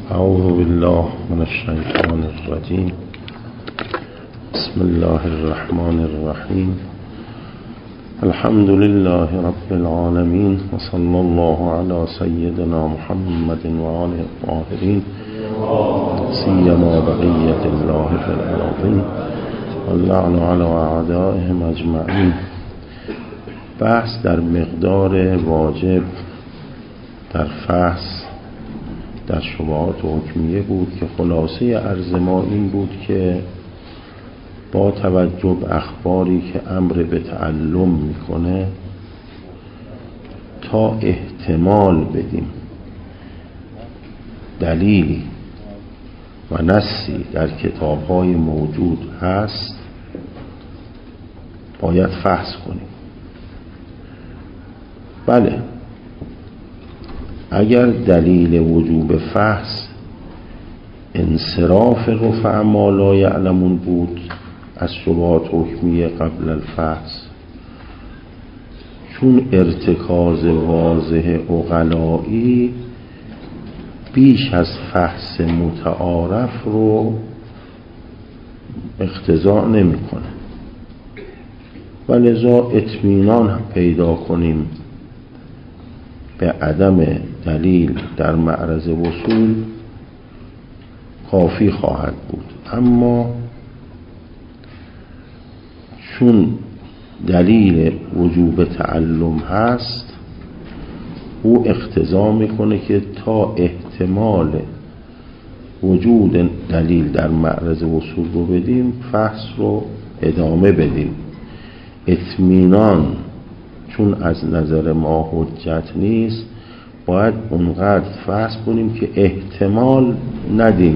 اعوذ بالله من الشیطان الرجیم. بسم الله الرحمن الرحیم. الحمد لله رب العالمین و صلی الله علی سیدنا محمد و آله الطاهرین سیما بقیة الله فی الارضین واللعن علی اعدائهم اجمعین. بحث در مقدار واجب در فحص در شبهات حکمیه بود که خلاصه عرض ما این بود که با توجه به اخباری که امر به تعلم میکنه تا احتمال بدیم دلیلی و نصی در کتاب‌های موجود هست باید فحص کنیم. بله، اگر دلیل وجوب فحص انصراف رفع ما لا یعلمون بود از شبهات حکمیه قبل الفحص، چون ارتکاز واضح عقلایی بیش از فحص متعارف رو اقتضا نمی‌کنه و لذا اطمینان پیدا کنیم به عدم دلیل در معرض وصول کافی خواهد بود. اما چون دلیل وجوب تعلم هست او اقتضا میکنه که تا احتمال وجود دلیل در معرض وصول رو بدیم فحص رو ادامه بدیم. اطمینان چون از نظر ما حجت نیست باید اونقدر فحص کنیم که احتمال ندیم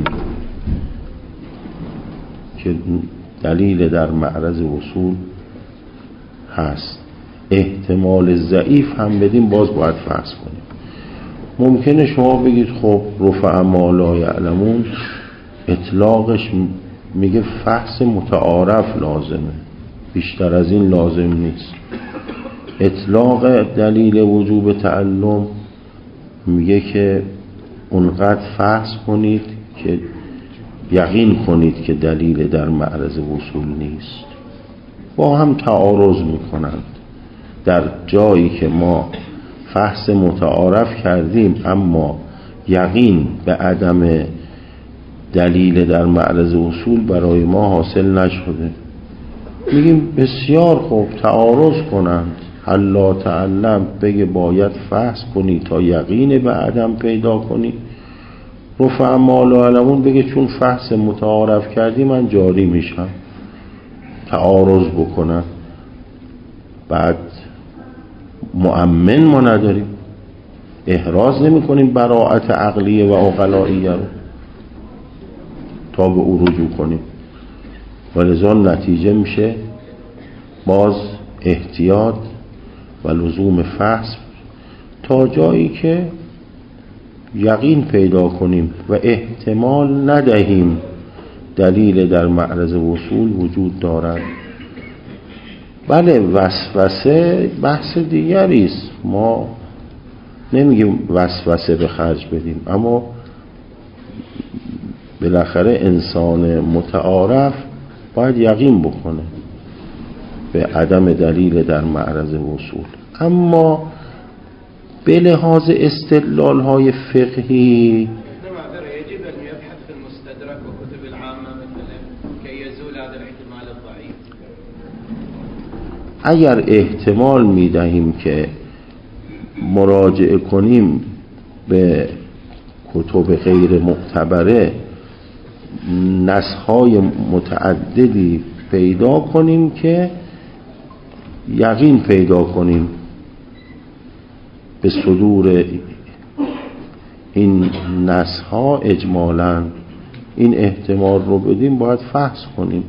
که دلیل در معرض وصول هست. احتمال ضعیف هم بدیم باز باید فحص کنیم. ممکنه شما بگید خب رفع ما لا یعلمون اطلاقش میگه فحص متعارف لازمه، بیشتر از این لازم نیست. اطلاق دلیل وجوب تعلم میگه که اونقدر فحص کنید که یقین کنید که دلیل در معرض وصول نیست. با هم تعارض میکنند. در جایی که ما فحص متعارف کردیم اما یقین به عدم دلیل در معرض وصول برای ما حاصل نشده، میگیم بسیار خوب تعارض کنند. حلا تعلم بگه باید فحص کنی تا یقین به عدم پیدا کنی. رفع ما لا یعلمون بگه چون فحص متعارف کردی من جاری میشم. تعارض بکنن. بعد مؤمن ما نداریم، احراز نمی کنیم براءت عقلیه و عقلائیه رو تا به او رجوع کنیم. ولذا نتیجه میشه باز احتیاط و لزوم فحص تا جایی که یقین پیدا کنیم و احتمال ندهیم دلیل در معرض وصول وجود دارد. بله، وسوسه بحث دیگری است. ما نمیگیم وسوسه به خرج بدیم، اما بالاخره انسان متعارف باید یقین بکنه به عدم دلیل در معرض وصول. اما به لحاظ استدلال های فقهی يجب أن يبحث في المستدرك وكتب العامة مثلا كي يزول هذا الاحتمال الضعيف. اگر احتمال میدهیم که مراجعه کنیم به کتب غیر معتبره نسخ‌های متعددی پیدا کنیم که یقین پیدا کنیم به صدور این نسخ‌ها اجمالاً این احتمال رو بدیم باید فحص کنیم.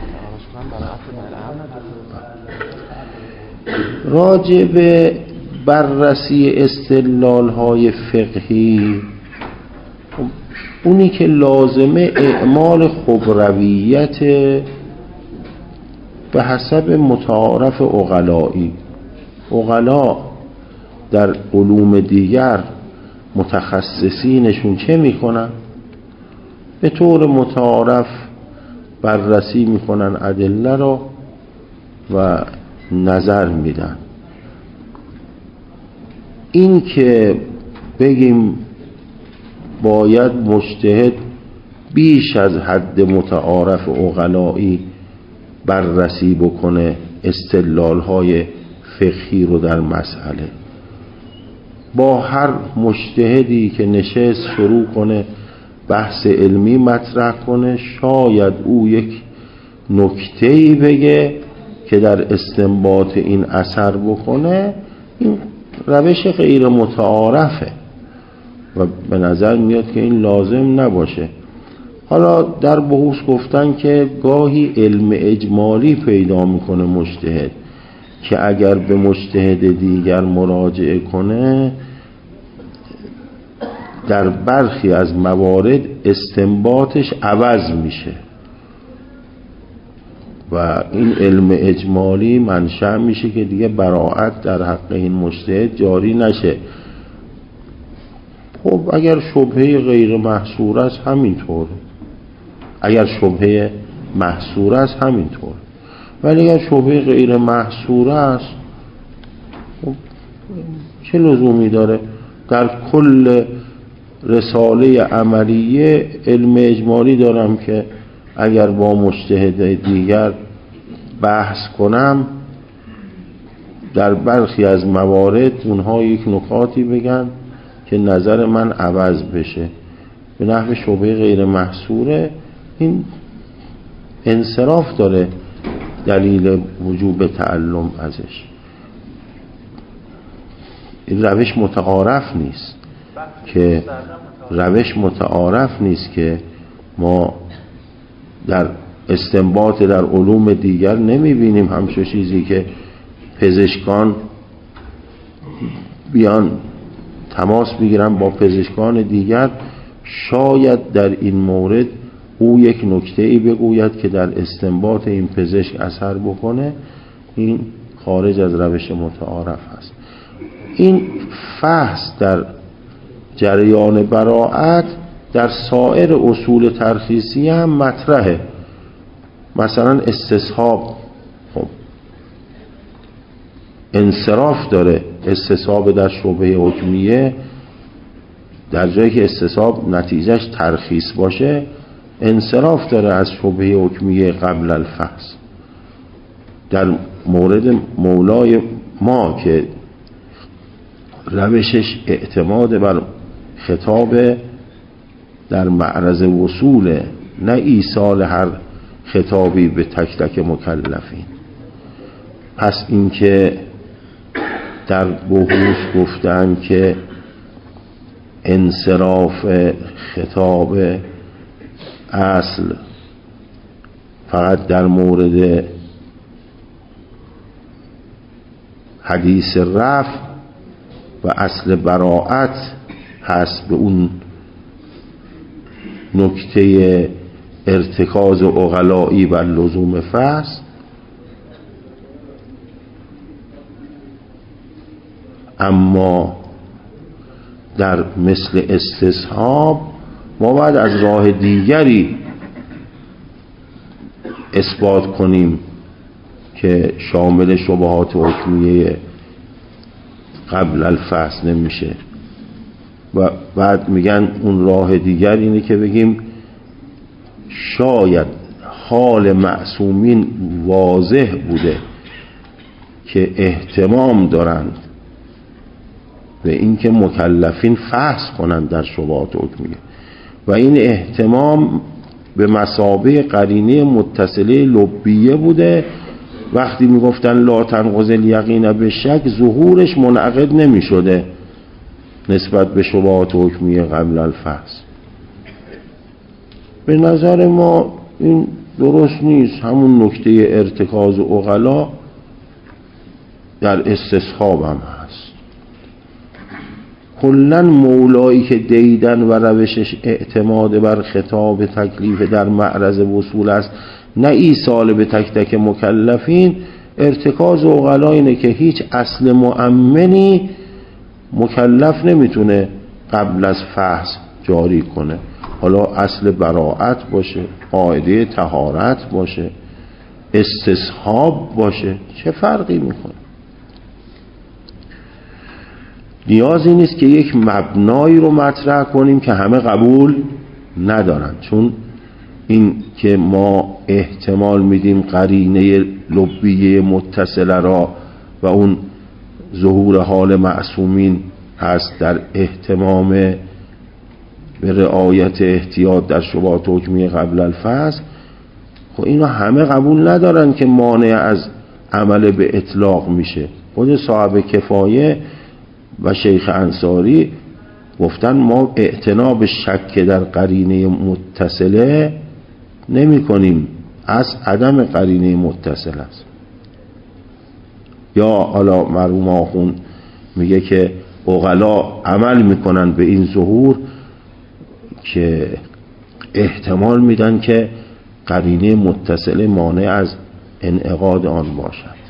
راجع به بررسی استدلال‌های فقهی اونی که لازمه اعمال خبرویت به حسب متعارف عقلایی. عقلا در علوم دیگر متخصصینشون چه میکنن؟ به طور متعارف بررسی میکنن ادله را و نظر میدن. این که بگیم باید مجتهد بیش از حد متعارف عقلایی بررسی بکنه استدلال‌های فقهی رو در مسئله، با هر مجتهدی که نشست شروع کنه بحث علمی مطرح کنه، شاید او یک نکته‌ای بگه که در استنباط این اثر بکنه. این روش غیر متعارفه و به نظر میاد که این لازم نباشه. حالا در بحوث گفتن که گاهی علم اجمالی پیدا میکنه مجتهد که اگر به مجتهد دیگر مراجعه کنه در برخی از موارد استنباطش عوض میشه و این علم اجمالی منشأ میشه که دیگه براءت در حق این مجتهد جاری نشه. خب اگر شبهه غیر محصور است همینطوره، اگر شبهه محصور است همینطور، ولی اگر شبهه غیر محصور است خب چه لزومی داره؟ در کل رساله عملیه علم اجمالی دارم که اگر با مجتهد دیگر بحث کنم در برخی از موارد اونها یک نکاتی بگن که نظر من عوض بشه به نحو شبهه غیر محصوره. این انصراف داره دلیل وجوب تعلم ازش. این روش متعارف نیست که ما در استنباط در علوم دیگر نمیبینیم همچون چیزی که پزشکان بیان تماس بگیرن با پزشکان دیگر، شاید در این مورد او یک نکته‌ای بگوید که در استنباط این پزشک اثر بکنه. این خارج از روش متعارف است. این فحص در جریان براءت در سایر اصول ترخیصی هم مطرحه. مثلا استصحاب، خب انصراف داره استصحاب در شبهه حکمیه، در جایی که استصحاب نتیجهش ترخیص باشه انصراف داره از شبهه حکمیه قبل الفحص. در مورد مولای ما که روشش اعتماد بر خطاب در معرض وصوله، نه ایصال هر خطابی به تک تک مکلفین. پس این که در بحوث گفتن که انصراف خطاب اصل فقط در مورد حدیث رفع و اصل براءت هست، به اون نکته ارتکاز عقلایی بر لزوم فحص. اما در مثل استصحاب ما باید از راه دیگری اثبات کنیم که شامل شبهات حکمیه قبل الفحص نمیشه. و بعد میگن اون راه دیگر اینه که بگیم شاید حال معصومین واضح بوده که اهتمام دارند به اینکه مکلفین فحص کنند در شبهات حکمیه و این اهتمام به مثابه قرینه متصله لبیه بوده. وقتی میگفتن لا تنقض الیقین به شک، ظهورش منعقد نمی شده نسبت به شبهات حکمیه قبل الفحص. به نظر ما این درست نیست. همون نکته ارتکاز عقلا در استصحاب هم هست. کلن مولایی که دیدن و روشش اعتماد بر خطاب تکلیف در معرض وصول است، نه ایصال به تک تک مکلفین. ارتکاز عقلا اینه که هیچ اصل مؤمنی مکلف نمیتونه قبل از فحص جاری کنه. حالا اصل براءت باشه، قاعده طهارت باشه، استصحاب باشه، چه فرقی میکنه؟ نیازی نیست که یک مبنایی رو مطرح کنیم که همه قبول ندارن، چون این که ما احتمال میدیم قرینه لبیه متصله را و اون ظهور حال معصومین هست در اهتمام به رعایت احتیاط در شبهات حکمی قبل الفصل، خب اینو همه قبول ندارن که مانع از عمل به اطلاق میشه. خود صاحب کفایه و شیخ انصاری گفتن ما اعتنا شک در قرینه متصله نمی کنیم، از عدم قرینه متصل است. یا حالا مرحوم آخوند میگه که عقلا عمل میکنن به این ظهور که احتمال میدن که قرینه متصله مانع از انعقاد آن باشد.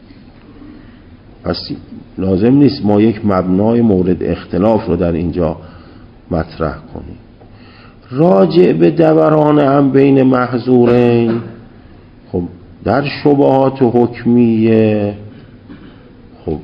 پس لازم نیست ما یک مبنای مورد اختلاف رو در اینجا مطرح کنیم. راجع به دوران هم بین محظورین، خب در شبهات حکمیه خب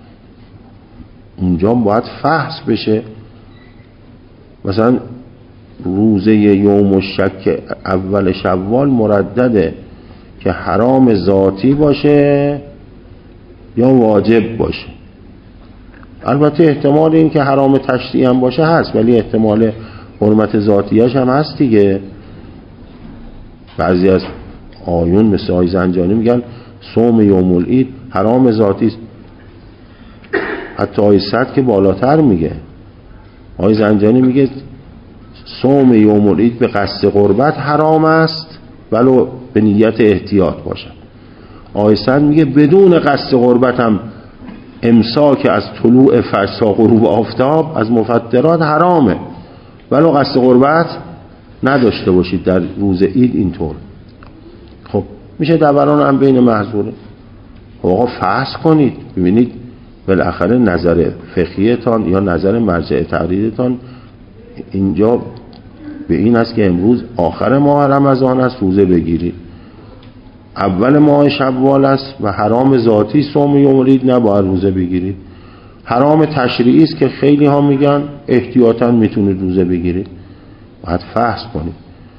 اونجا باید فحص بشه. مثلا روزه یوم الشک اول شوال مردده که حرام ذاتی باشه یا واجب باشه. البته احتمال این که حرام تشریعی هم باشه هست، ولی احتمال حرمت ذاتیش هم هست دیگه. بعضی از آیون مثل آی زنجانی میگن صوم یوم العید حرام ذاتی است. حتی آی صد که بالاتر میگه. آی زنجانی میگه صوم یوم العید به قصد قربت حرام است ولو به نیت احتیاط باشد. آی صد میگه بدون قصد قربت هم امساک از طلوع فجر تا غروب آفتاب از مفطرات حرامه ولو قصد قربت نداشته باشید در روز عید. اینطور خب میشه دوران هم بین محظوره. آقا فحص کنید ببینید بالاخره نظر فقهیتان یا نظر مرجع تقلیدتان اینجا به این است که امروز آخر ماه رمضان است، روزه بگیرید. اول ماه شوال است و حرام ذاتی صوم یوم العید نباید روزه بگیرید. حرام تشریعی است که خیلی ها میگن احتیاطاً میتونید روزه بگیرید. باید فحص کنید.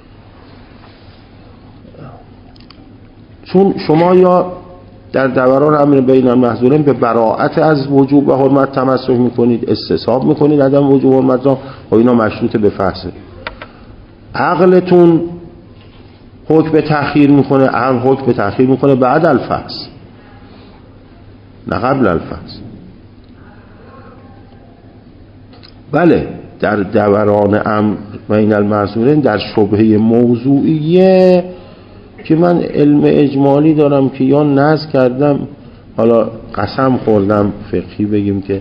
چون شما یا در دوران امر بین المحظورین به براءت از وجوب و حرمت تمسک میکنید، استصحاب میکنید عدم وجوب حرمت را، و اینا مشروط به فحصه. عقلتون حکم به تأخیر میکنه، عقل حکم به تأخیر میکنه بعد الفحص نه قبل الفحص. بله در دوران امر بین المحظورین در شبهه موضوعیه که من علم اجمالی دارم که یا نظر کردم، حالا قسم خوردم فقهی بگیم که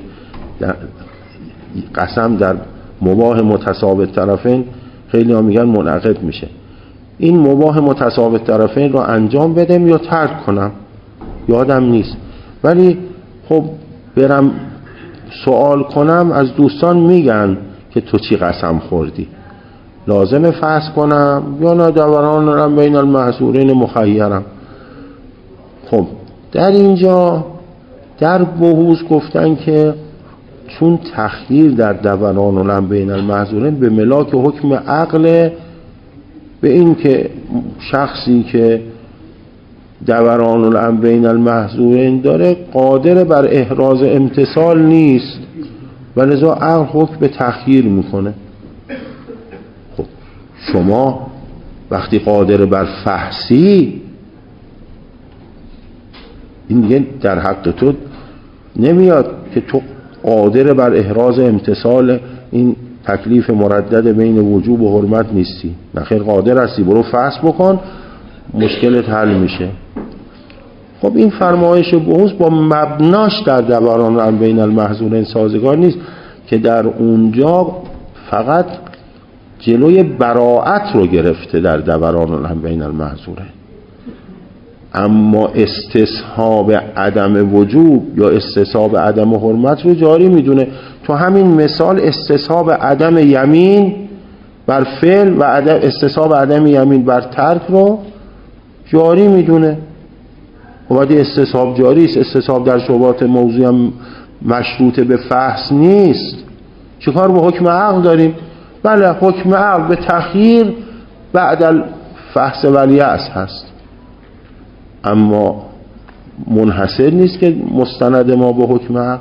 قسم در مباح متساوی طرفین خیلی ها میگن منعقد میشه. این مباح متساوی طرفین رو انجام بدم یا ترک کنم یادم نیست، ولی خب برم سوال کنم از دوستان میگن که تو چی قسم خوردی، لازم فحص کنم یا نه دوران رم بین المحظورین مخیرم. خب در اینجا در بحوث گفتن که چون تخییر در دوران رم بین المحظورین به ملاک حکم عقل، به این که شخصی که دوران الامر بین المحظورین داره قادر بر احراز امتثال نیست و لذا عقل حکم به تخییر میکنه. خب شما وقتی قادر بر فحصی، این دیگه در حق تو نمیاد که تو قادر بر احراز امتثال این تکلیف مردد بین وجوب و حرمت نیستی، نخیر قادر هستی، برو فحص بکن مشکلت حل میشه. خب این فرمایش بحوث با مبناش در دوران امر بین المحظورین سازگار نیست که در اونجا فقط جلوی براءت رو گرفته در دوران الامر بین المحظورین، اما استصحاب عدم وجوب یا استصحاب عدم حرمت رو جاری میدونه. تو همین مثال استصحاب عدم یمین بر فعل و استصحاب عدم یمین بر ترک رو جاری میدونه. خب استصحاب جاری است، استصحاب در شبهات موضوعی هم مشروط به فحص نیست. چیکار با حکم عقل داریم؟ بله حکم عقل به تخییر بعد الفحص والیأس هست، اما منحصر نیست که مستند ما به حکم عقل.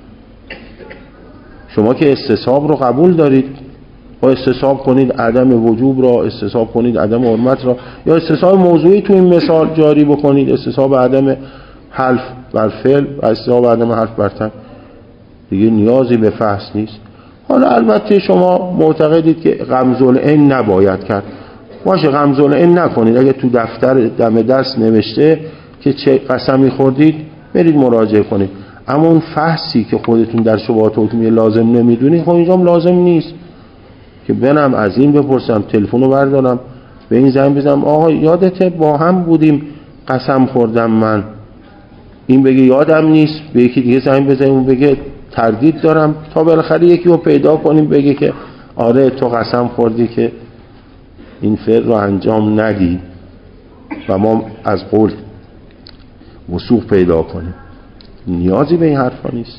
شما که استصحاب رو قبول دارید، یا استصحاب کنید عدم وجوب را، استصحاب کنید عدم حرمت را، یا استصحاب موضوعی تو این مثال جاری بکنید، استصحاب عدم حلف بر فعل و استصحاب عدم حلف بر ترک، دیگه نیازی به فحص نیست. حالا البته شما معتقدید که غمز العین نباید کرد، باشه غمز العین نکنید. اگه تو دفتر دم دست نوشته که چه قسمی خوردید برید مراجعه کنید، اما اون فحصی که خودتون در شبهات حکمی لازم نمیدونید خب اینجا لازم نیست که بنم از این بپرسم، تلفنو بردارم به این زنگ بزنم آقا یادته با هم بودیم قسم خوردم من، این بگه یادم نیست، به یکی دیگه زنگ بزنیم اون بگه تردید دارم، تا بالاخره یکی رو پیدا کنیم بگه که آره تو قسم خوردی که این فعل رو انجام ندی و ما از قول وثوق پیدا کنیم. نیازی به این حرفا نیست.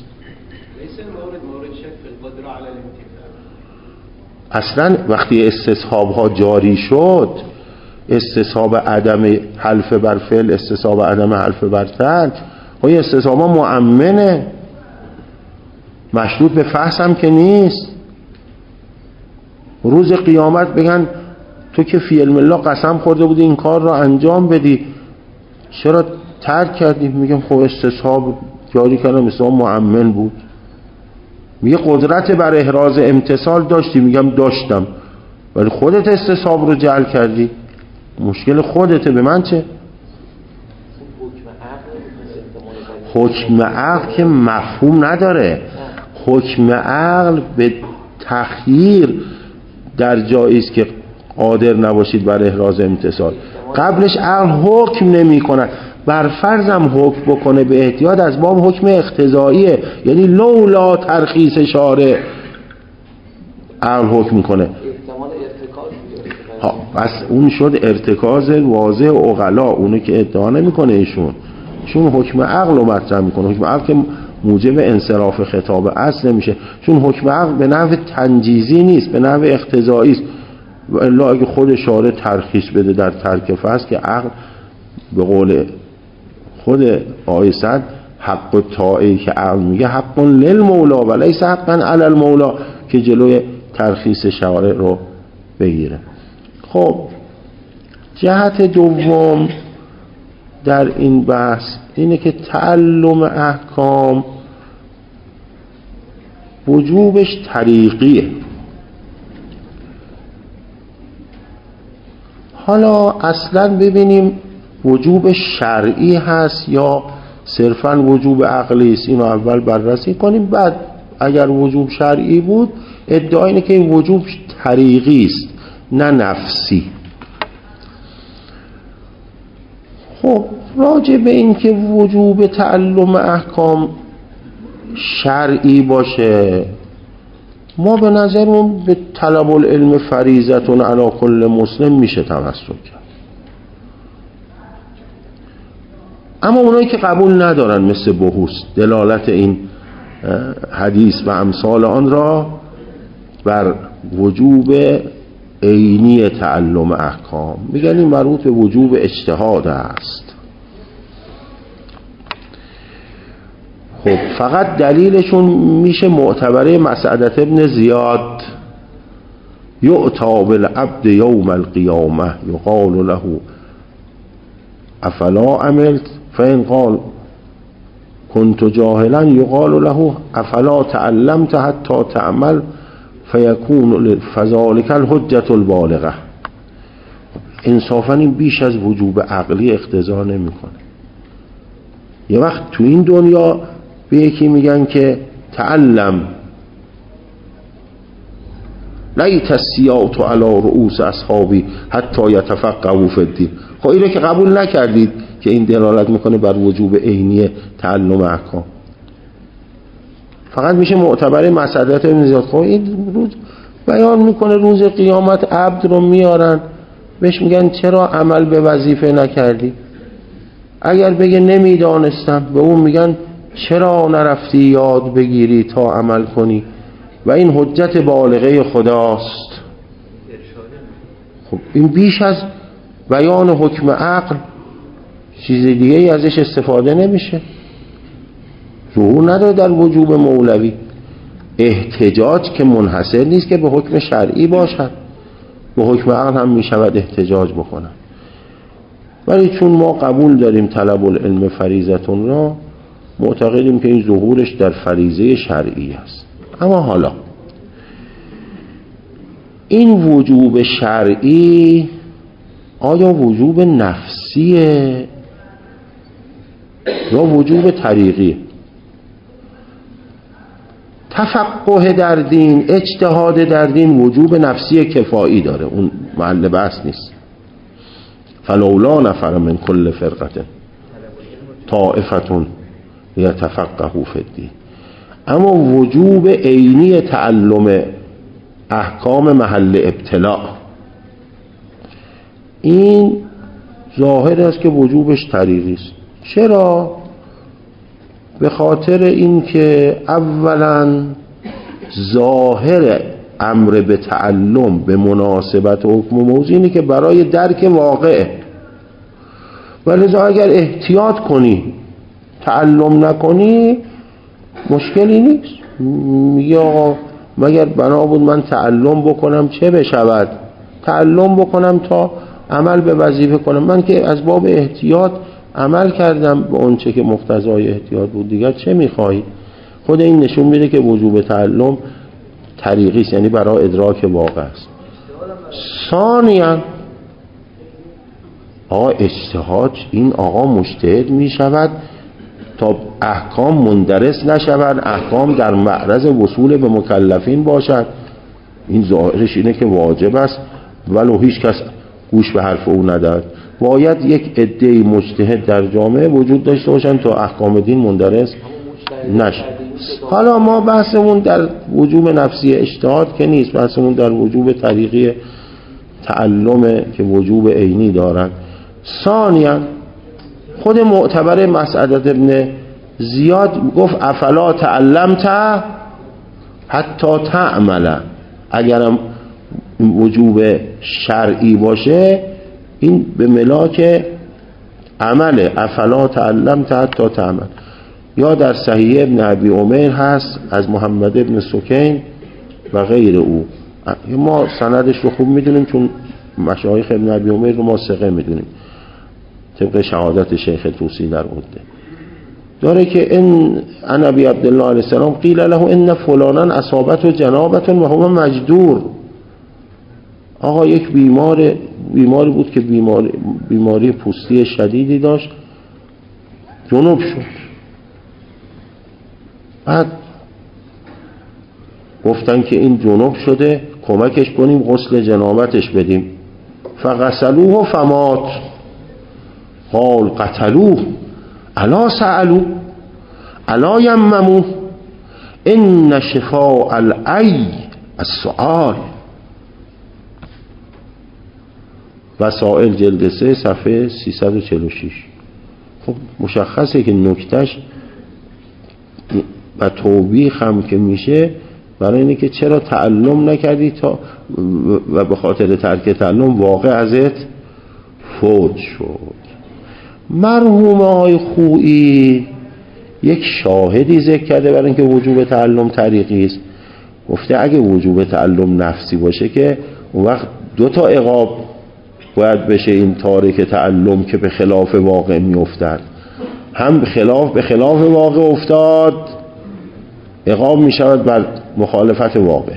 اصلا وقتی استصحاب ها جاری شد، استصحاب عدم حلف بر فعل، استصحاب عدم حلف بر ترک، ها استصحاب ها مؤمنه، مشروط به فحص هم که نیست. روز قیامت بگن تو که فی علم الله قسم خورده بودی این کار را انجام بدی، چرا ترک کردی؟ میگم خب استصحاب جاری کردم، استصحاب مؤمن بود. میگه قدرت بر احراز امتثال داشتی، میگم داشتم، ولی خودت استصحاب رو جعل کردی، مشکل خودته، به من چه؟ حکم عقل که مفهوم نداره. حکم عقل به تخییر در جایی است که قادر نباشید بر احراز امتثال. قبلش عقل حکم نمی کند، بر فرضم حکم بکنه به احتیاط از باب حکم اقتضاییه، یعنی لولا ترخیص شارع عقل حکم کنه. احتمال ارتکاز بس اون شد ارتکاز واضح عقلا، اونو که ادعا نمیکنه ایشون حکم عقل رو مطرح میکنه. حکم عقل که موجب انصراف خطاب اصل نمیشه، چون حکم عقل به نحو تنجیزی نیست، به نحو اقتضایی است. و الا اگه خود شارع ترخیص بده در ترک فحص که عقل به قول خود آیه صد حق و طاعی که عقل میگه حق للمولا و لیس حقا علی المولا، که جلوی ترخیص شارع رو بگیره. خب جهت دوم در این بحث اینه که تعلم احکام وجوبش طریقیه. حالا اصلا ببینیم وجوب شرعی هست یا صرفا وجوب عقلی است، اینو اول بررسی کنیم، بعد اگر وجوب شرعی بود ادعا اینه که این وجوب طریقی است نه نفسی. خب راجع به این که وجوب تعلم احکام شرعی باشه، ما به نظرمون به طلب العلم فریضتون علی کل مسلم میشه تمسک کرد. اما اونایی که قبول ندارن مثل بحوث دلالت این حدیث و امثال آن را بر وجوب عینی تعلم احکام، میگن این مربوط به وجوب اجتهاد است. خب فقط دلیلشون میشه معتبره مسعدة ابن زیاد، یؤتی بالعبد یوم القیامه یقال له افلا عملت فإن قال كنت جاهلا یقال له افلا تعلمت حتى تعمل فیکون فذلک الحجة البالغه. انصافا این بیش از وجوب عقلی اقتضا نمیکنه. یه وقت تو این دنیا به یکی میگن که تعلم لیت السیاط علی رؤوس اصحابی حتی یتفقهوا فی الدین. خب اینو که قبول نکردید که این دلالت میکنه بر وجوب عینی تعلم احکام، فقط میشه معتبر مسعدة ابن زیاد. خب این روز بیان میکنه روز قیامت عبد رو میارن بهش میگن چرا عمل به وظیفه نکردی؟ اگر بگه نمیدانستم، به اون میگن چرا نرفتی یاد بگیری تا عمل کنی؟ و این حجت بالغه خداست. خب این بیش از بیان حکم عقل چیز دیگه ای ازش استفاده نمیشه. ظهور نداره در وجوب مولوی. احتجاج که منحصر نیست که به حکم شرعی باشد، به حکم عقل هم میشود احتجاج بکنن. ولی چون ما قبول داریم طلب العلم فریضتون را، معتقدیم که این ظهورش در فریضه شرعی است. اما حالا این وجوب شرعی آیا وجوب نفسیه یا وجوب طریقی؟ تفقه در دین، اجتهاد در دین وجوب نفسی کفایی داره، اون محل بحث نیست. فلولا نفر من کل فرقه طائفه لیتفقهوا فی الدین. اما وجوب عینی تعلم احکام محل ابتلاء، این ظاهر است که وجوبش طریقی است. چرا؟ به خاطر اینکه اولا ظاهر امر به تعلم به مناسبت حکم موضوع اینه که برای درک واقعه، ولذا اگر احتیاط کنی تعلم نکنی مشکلی نیست. میگه آقا مگر بنا بود من تعلم بکنم چه بشود؟ تعلم بکنم تا عمل به وظیفه کنم. من که از باب احتیاط عمل کردم به اون چه که مقتضای احتیاط بود، دیگر چه میخوایی؟ خود این نشون میده که وجوب تعلم طریقی است، یعنی برای ادراک واقع است. ثانیاً آقا اجتهاد، این آقا مجتهد میشود تا احکام مندرس نشود، احکام در معرض وصول به مکلفین باشد. این ظاهرش اینه که واجب است ولو هیچ کس گوش به حرف او نداد. باید یک عده مجتهد در جامعه وجود داشته باشن تا احکام دین مندرس نشه. حالا ما بحثمون در وجوب نفسی اجتهاد که نیست، بحثمون در وجوب طریقی تعلم که وجوب عینی دارن. ثانیاً خود معتبر مسعدت ابن زیاد گفت افلا تعلمت حتی تعمل. اگرم وجوب شرعی باشه این به ملاک عمله، افلا تعلمت حتی تعمل. یا در صحیح ابن ابی عمیر هست از محمد ابن سکین و غیر او. ما سندش رو خوب میدونیم چون مشایخ ابن ابی عمیر رو ما ثقه میدونیم طبق شهادت شیخ توسی در عده داره که ان ابی عبدالله علیه السلام قیل له ان فلانا اصابته جنابه و هو مجدور. آقا یک بیماری بود که بیماری پوستی شدیدی داشت، جنوب شد. بعد گفتن که این جنوب شده کمکش کنیم غسل جنابتش بدیم. فغسلوه فمات. قال قتلوه الا سألوا الا یمموا ان شفاء العی السؤال. وسائل جلد 3 صفحه 346. خب مشخصه که نکتهش و توبیخ هم که میشه برای اینه که چرا تعلم نکردی تا و به خاطر ترک تعلم واقع ازت فوت شد. مرحوم آقای خویی یک شاهدی ذکر کرده برای اینکه وجوب تعلم طریقی است. گفته اگه وجوب تعلم نفسی باشه که اون وقت 2 تا عقاب باید بشه این تارک تعلم که به خلاف واقع میافتد. هم به خلاف واقع افتاد عقاب می شود بر مخالفت واقع،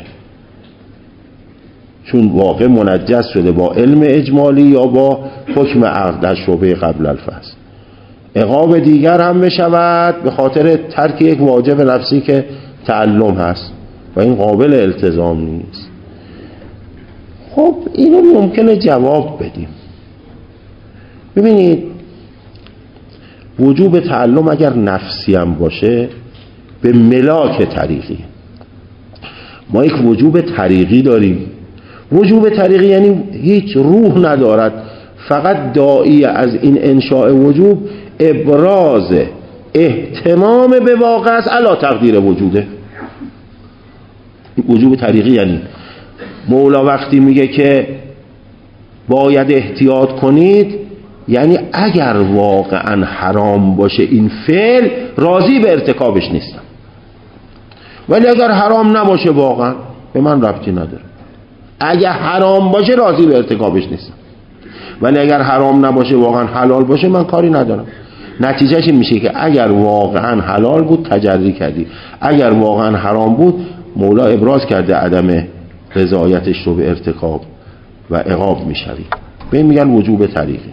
چون واقع منجس شده با علم اجمالی یا با حکم عقل در شعبه قبل الفصل. عقاب دیگر هم بشود به خاطر ترک یک واجب نفسی که تعلم هست و این قابل التزام نیست. خب اینو ممکنه جواب بدیم. ببینید وجوب تعلم اگر نفسی هم باشه به ملاک طریقی، ما یک وجوب طریقی داریم. وجوب طریقی یعنی هیچ روح ندارد، فقط داعی از این انشاء وجوب ابراز اهتمام به واقع است علی تقدیر وجوده. وجوب طریقی یعنی مولا وقتی میگه که باید احتیاط کنید، یعنی اگر واقعا حرام باشه این فعل راضی به ارتکابش نیستم، ولی اگر حرام نباشه واقعا به من ربطی نداره. اگر حرام باشه راضی به ارتکابش نیستم، ولی اگر حرام نباشه واقعا حلال باشه من کاری ندارم. نتیجهش این میشه که اگر واقعا حلال بود تجری کردی، اگر واقعا حرام بود مولا ابراز کرده عدم رضایتش رو به ارتکاب و عقاب میشوی. به این میگن وجوب طریقی.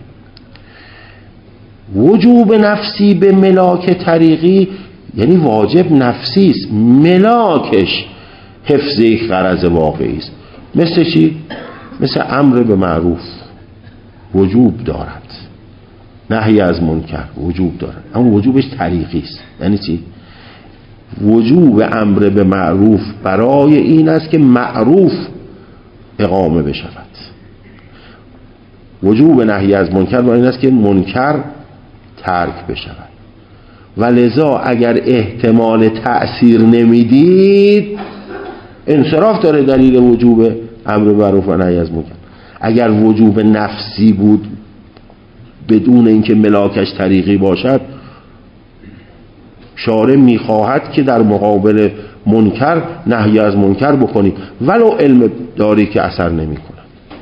وجوب نفسی به ملاک طریقی یعنی واجب نفسی است، ملاکش حفظ یک غرض واقعی است. مثل چی؟ مثل امر به معروف وجوب دارد، نهی از منکر وجوب دارد، اما وجوبش طریقی است. یعنی چی؟ وجوب امر به معروف برای این است که معروف اقامه بشود، وجوب نهی از منکر برای این است که منکر ترک بشود. و لذا اگر احتمال تأثیر نمیدید انصراف داره دلیل وجوب امر به معروف و نهی از منکر. اگر وجوب نفسی بود بدون اینکه ملاکش طریقی باشد، شارع میخواهد که در مقابل منکر نهی از منکر بکنی ولو علم داری که اثر نمیکنه.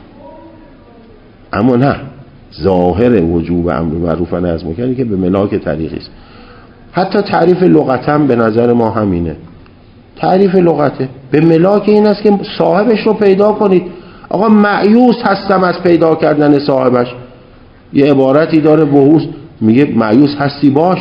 اما نه، ظاهر وجوب امر به معروف و نهی از منکر که به ملاک طریقی است. حتی تعریف لغتا به نظر ما همینه. تعریف لغته به ملاک این است که صاحبش رو پیدا کنید. آقا مایوس هستم از پیدا کردن صاحبش. یه عبارتی داره بهوس میگه مایوس هستی باش.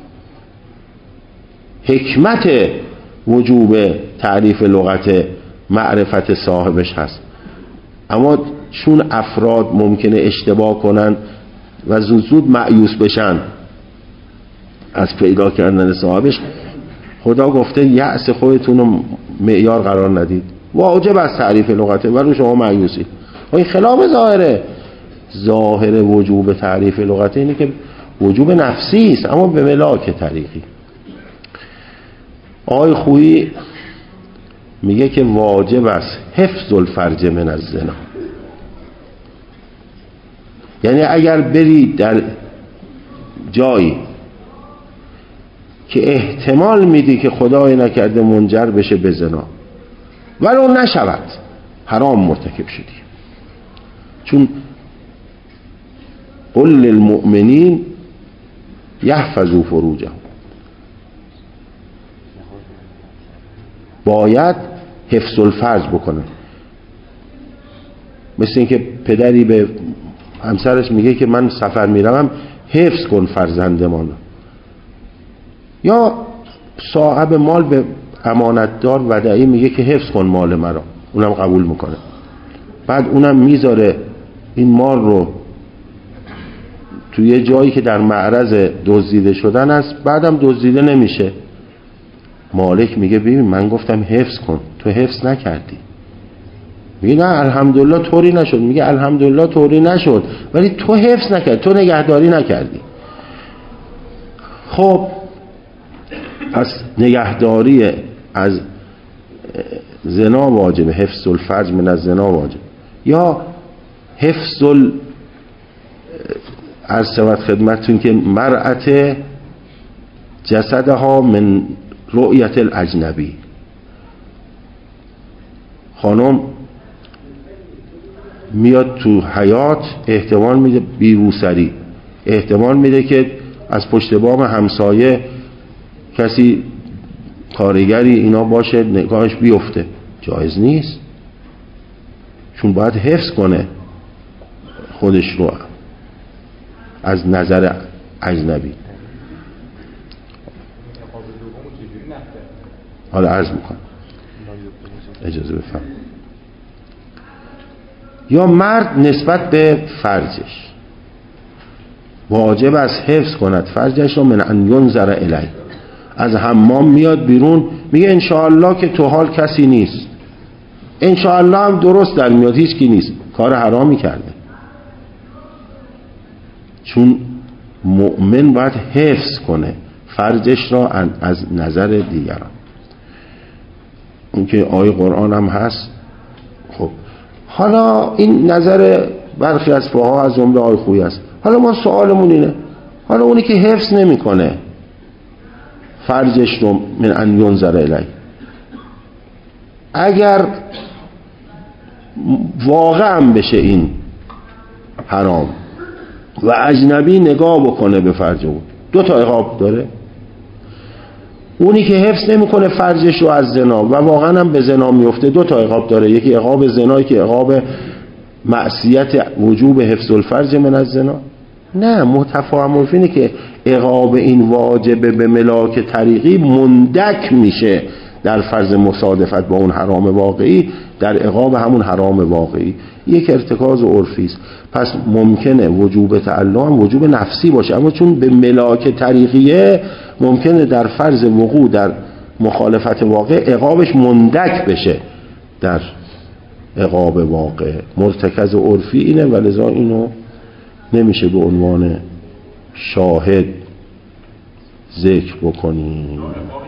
حکمت وجوب تعریف لغت معرفت صاحبش هست. اما چون افراد ممکنه اشتباه کنن و زود مایوس بشن از پیدا کردن صاحبش، خدا گفته یأس خودتون رو معیار قرار ندید، واجب از تعریف لغته ولی شما مایوسی. این خلاف ظاهره. ظاهر وجوب تعریف لغته اینه که وجوب نفسی است اما به ملاک طریقی. آقای خویی میگه که واجب است حفظ الفرج من الزنا. یعنی اگر بری در جایی که احتمال میدی که خدای نکرده منجر بشه به زنا ولو نشود، حرام مرتکب شدی. چون قل للمؤمنین یحفظوا فروجهم، باید حفظ الفرج بکنه. مثل اینکه پدری به همسرش میگه که من سفر میروم حفظ کن فرزندمان، یا صاحب مال به امانتدار ودعی میگه که حفظ کن مال مرا، اونم قبول میکنه. بعد اونم میذاره این مال رو توی یه جایی که در معرض دزدیده شدن است، بعدم دزدیده نمیشه. مالک میگه ببین من گفتم حفظ کن، تو حفظ نکردی. میگه نه الحمدلله طوری نشد. میگه الحمدلله طوری نشد ولی تو حفظ نکردی، تو نگهداری نکردی. خب پس نگهداری از زنا واجبه، حفظ الفرج من از زنا واجب، یا حفظ عرض شود خدمتتون که مرأت جسدها من رؤیت الاجنبی. خانم میاد تو حیات، احتمال میده بیروسری، احتمال میده که از پشت بام همسایه کسی کارگری اینا باشه نگاهش بیفته، جایز نیست، چون باید حفظ کنه خودش رو از نظر اجنبی. حالا عرض میکنم، اجازه بفرم. یا مرد نسبت به فرجش واجب است حفظ کند فرجش را من ان ینظر الیه. از حمام میاد بیرون میگه انشاءالله که تو حال کسی نیست، انشاءالله هم درست در میاد، هیچ کی نیست کار حرامی کرده. چون مؤمن باید حفظ کنه فرجش را از نظر دیگران. اون که آیه قرآن هم هست. خب حالا این نظر برخی از فقها از جمله آیه خویی است. حالا ما سوالمون اینه، حالا اونی که حفظ نمیکنه فرجش رو من ان ینظر الیه، اگر واقعا بشه این حرام و اجنبی نگاه بکنه به فرج اون، 2 تا عقاب داره. اونی که حفظ نمیکنه فرجش رو از زنا و واقعا هم به زنا میفته 2 تا عقاب داره، یکی عقاب زنا، یکی عقاب معصیت وجوب حفظ الفرج من از زنا. نه، متفاهم اینه که عقاب این واجب به ملاک طریقی مندک میشه در فرض مصادفت با اون حرام واقعی، در عقاب همون حرام واقعی. یک ارتکاز عرفی است. پس ممکنه وجوب تعلم وجوب نفسی باشه، اما چون به ملاک طریقیه ممکنه در فرض وقوع در مخالفت واقع عقابش مندک بشه در عقاب واقع. مرتکز عرفی اینه و لذا اینو نمیشه به عنوان شاهد ذکر بکنیم.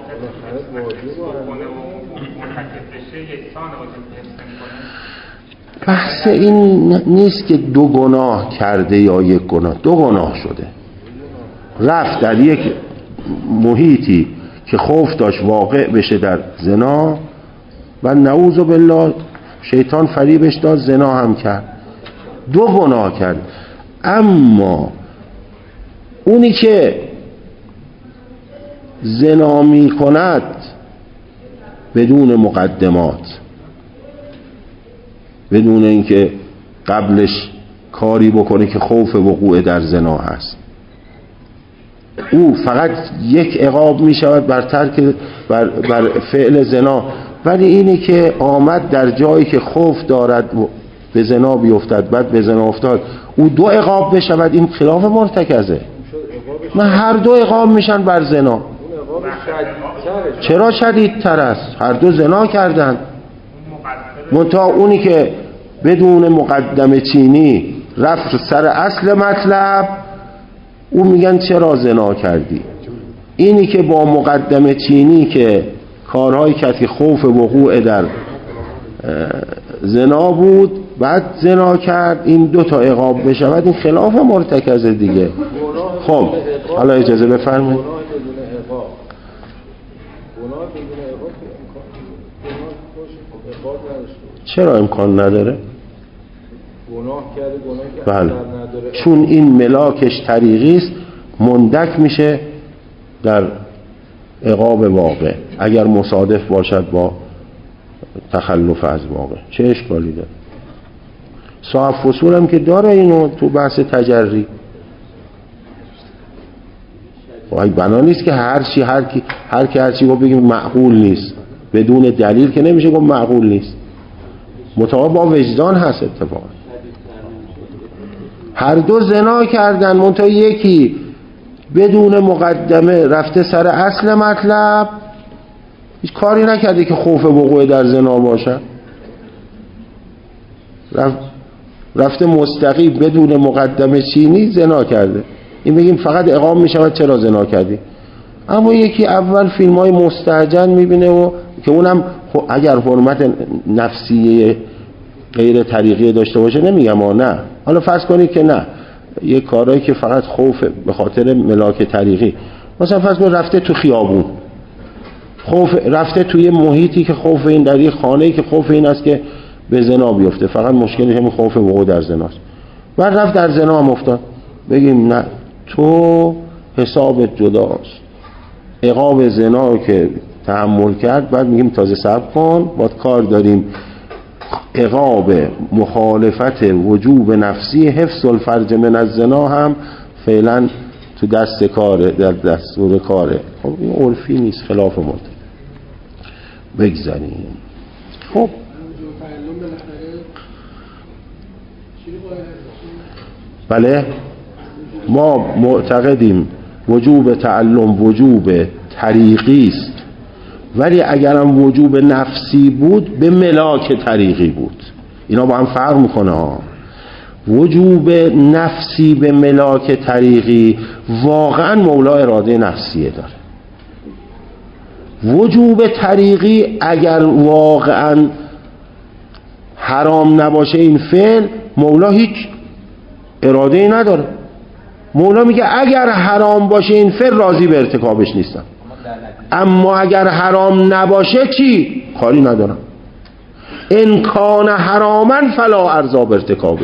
بحث این نیست که 2 گناه کرده یا 1 گناه، 2 گناه شده، رفت در یک محیطی که خوف داشت واقع بشه در زنا و نعوذ بالله شیطان فریبش داد، زنا هم کرد، 2 گناه کرد. اما اونی که زنا می کند بدون مقدمات، بدون اینکه قبلش کاری بکنه که خوف وقوع در زنا هست، او فقط 1 عقاب می شود بر ترک بر فعل زنا. ولی اینی که آمد در جایی که خوف دارد به زنا بیفتد، بعد به زنا افتاد، او 2 عقاب بشود، این خلاف مرتکزه. نه، هر 2 عقاب میشن بر زنا. چرا شدیدتر است؟ هر 2 زنا کردن. منتها اونی که بدون مقدمه چینی رفت سر اصل مطلب، اون میگن چرا زنا کردی. اینی که با مقدمه چینی که کارهایی کرد که خوف وقوع در زنا بود بعد زنا کرد، این 2 تا عقاب بشود، این خلاف مرتکز دیگه. خب حالا اجازه بفرمایید. چرا امکان نداره؟ بله، چون این ملاکش طریقی است، مندک میشه در عقاب واقع اگر مصادف باشد با تخلف از واقع. چه اشکالی داره؟ صاحب فصول هم که داره اینو تو بحث تجری. بنا نیست که هر چی بگیم معقول نیست، بدون دلیل که نمیشه گفت معقول نیست. مطابق با وجدان هست. اتفاقا هر 2 زنا کردن، منتها یکی بدون مقدمه رفته سر اصل مطلب، هیچ کاری نکرده که خوف وقوع در زنا باشه، رفته مستقیم بدون مقدمه چینی زنا کرده. این بگیم فقط عقاب میشود چرا زنا کردی. اما یکی اول فیلم های مستعجل میبینه و که اونم اگر حرمت نفسی غیر طریقی داشته باشه نمیگم نه، حالا فرض کنید که نه، یه کارهایی که فقط خوف به خاطر ملاک طریقی، مثلا فرض کنید رفته تو خیابون، خوف رفته توی محیطی که خوف این، در یه خانه‌ای که خوف این است که به زنا بیفته، فقط مشکلی همین خوف وقوع در زناست، بعد رفت در زنا هم افتاد، بگیم نه تو حسابت جداست، عقاب زنا که تحمل کرد، بعد میگیم تازه صبر کن، باید کار داریم عقاب مخالفت وجوب نفسی حفظ الفرج من الزنا هم فعلا تو دست کاره، در دستور کاره. خب این عرفی نیست، خلاف مرتکب. بگذاریم. خب بله، ما معتقدیم وجوب تعلم وجوب طریقی است، ولی اگرم وجوب نفسی بود به ملاک طریقی بود. اینا با هم فرق میکنه ها. وجوب نفسی به ملاک طریقی واقعا مولا اراده نفسیه داره. وجوب طریقی اگر واقعا حرام نباشه این فعل، مولا هیچ اراده ای نداره. مولا میگه اگر حرام باشه این فعل راضی به ارتکابش نیستم، اما اگر حرام نباشه چی؟ کاری ندارم. ان کان حراما فلا ارضا بارتکابه.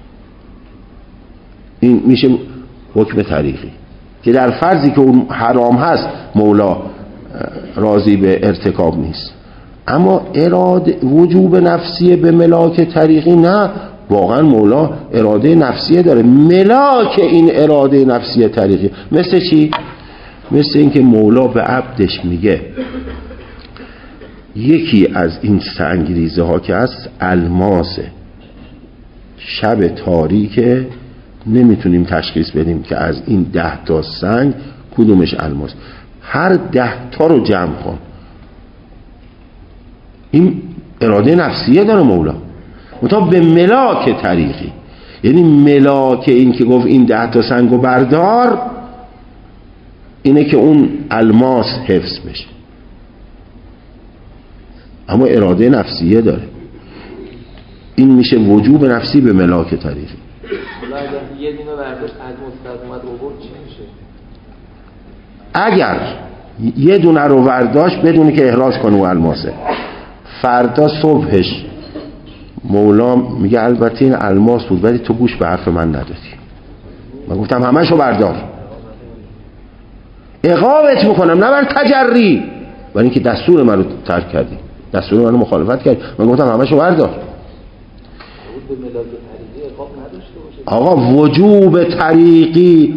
این میشه حکم طریقی که در فرضی که اون حرام هست مولا راضی به ارتکاب نیست. اما اراده وجوب نفسیه به ملاک طریقی نه، واقعا مولا اراده نفسیه داره. ملاک این اراده نفسیه طریقی مثل چی؟ مثل اینکه مولا به عبدش میگه یکی از این سنگریزه ها که هست الماسه، شب تاریکه، نمیتونیم تشخیص بدیم که از این 10 تا سنگ کدومش الماس. هر 10 تا رو جمع کن. این اراده نفسیه داره مولا، منتها به ملاک طریقی، یعنی ملاک این که گفت این 10 تا سنگو بردار اینه که اون الماس حفظ بشه، اما اراده نفسیه داره. این میشه وجوب نفسی به ملاک طریقی. یه دونه برداشت از مستقیم اومد آورد چی میشه؟ اگر یه دونه رو برداشت بدونی که احراز کنه و الماسه، فردا صبحش مولا میگه البته این الماس بود ولی تو گوش به حرف من ندادی، من گفتم همشو بردار، عقابت میکنم نه بر تجری، ولی اینکه دستور من رو ترک کردی، دستور من رو مخالفت کردی، من گفتم همشو بردار. آقا وجوب طریقی،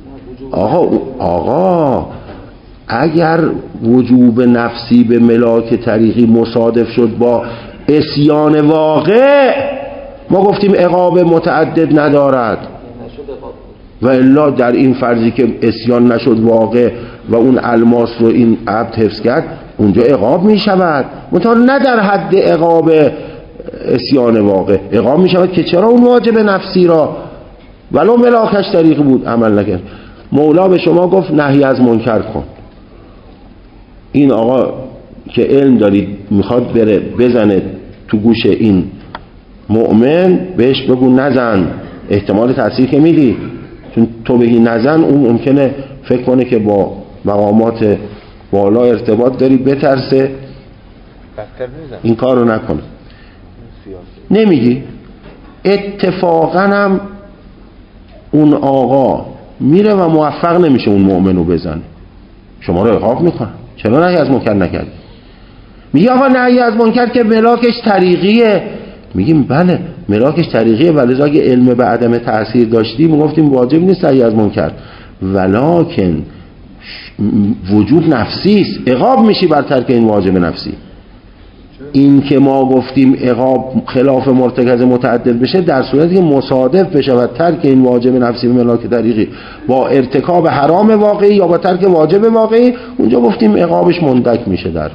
آقا اگر وجوب نفسی به ملاک طریقی مصادف شد با عصیان واقع، ما گفتیم عقاب متعدد ندارد، و الا در این فرضی که عصیان نشد واقع و اون الماس رو این عبد حفظ کرد، اونجا عقاب می شود، منتها نه در حد عقاب عصیان واقع. عقاب می شود که چرا اون واجب نفسی را ولو ملاکش طریقی بود عمل نکرد. مولا به شما گفت نهی از منکر کن، این آقا که علم دارید میخواد بره بزنه تو گوش این مؤمن، بهش بگو نزن، احتمال تأثیر که میدی، چون تو بگی نزن اون ممکنه فکر کنه که با مقامات بالا ارتباط داری، بترسه، این کار رو نکنه. نمیگی. اتفاقا هم اون آقا میره و موفق نمیشه اون مؤمن رو بزنه، شما رو عقاب میکنه. چرا نهی از منکر نکردی؟ میگه آقا نهی از منکر که ملاکش طریقیه. میگیم بله ملاکش طریقیه، ولی اگه علم به عدم تأثیر داشتی میگفتیم واجب نیست نهی از منکر، ولکن وجوب نفسی است، عقاب میشی بر ترک این واجب نفسی. این که ما گفتیم عقاب خلاف مرتکز متعدد بشه در صورتی که مصادف بشه و ترک این واجب نفسی به ملاک طریقی با ارتکاب حرام واقعی یا با ترک واجب واقعی، اونجا گفتیم عقابش مندک میشه در.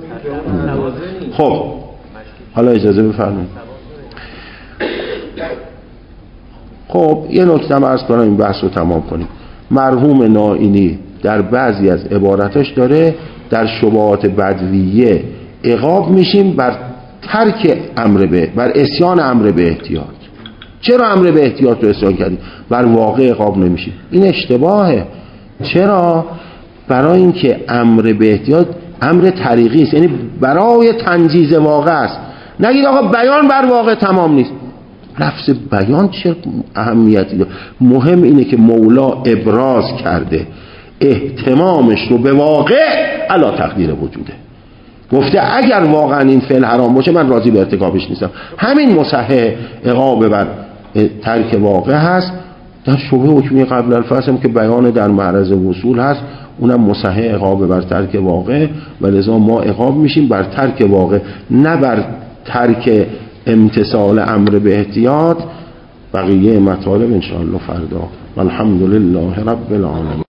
خب حالا اجازه بفرمایید. خب یه نکته عرض کنم این بحث رو تمام کنیم. مرحوم نائینی در بعضی از عبارتاش داره در شبهات بدویه عقاب میشیم بر ترک امر به، بر عصیان امر به احتیاط. چرا امر به احتیاط رو عصیان کردیم؟ بر واقع عقاب نمیشیم. این اشتباهه. چرا؟ برای اینکه امر به احتیاط امر طریقی است، یعنی برای تنجیز واقع است. نگید آقا بیان بر واقع تمام نیست. لفظ بیان چه اهمیتی داره؟ مهم اینه که مولا ابراز کرده اهتمامش رو به واقع علا تقدیر وجوده، گفته اگر واقعا این فعل حرام باشه من راضی به ارتکابش نیستم. همین مصحح عقاب بر ترک واقع هست. در شبهه حکمی قبل الفصل هم که بیان در معرض وصول هست، اونم مصحح عقاب بر ترک واقع، و لذا ما عقاب میشیم بر ترک واقع نه بر ترک امتثال امر به احتیاط. بقیه مطالب انشاءالله فردا. والحمدلله رب العالمین.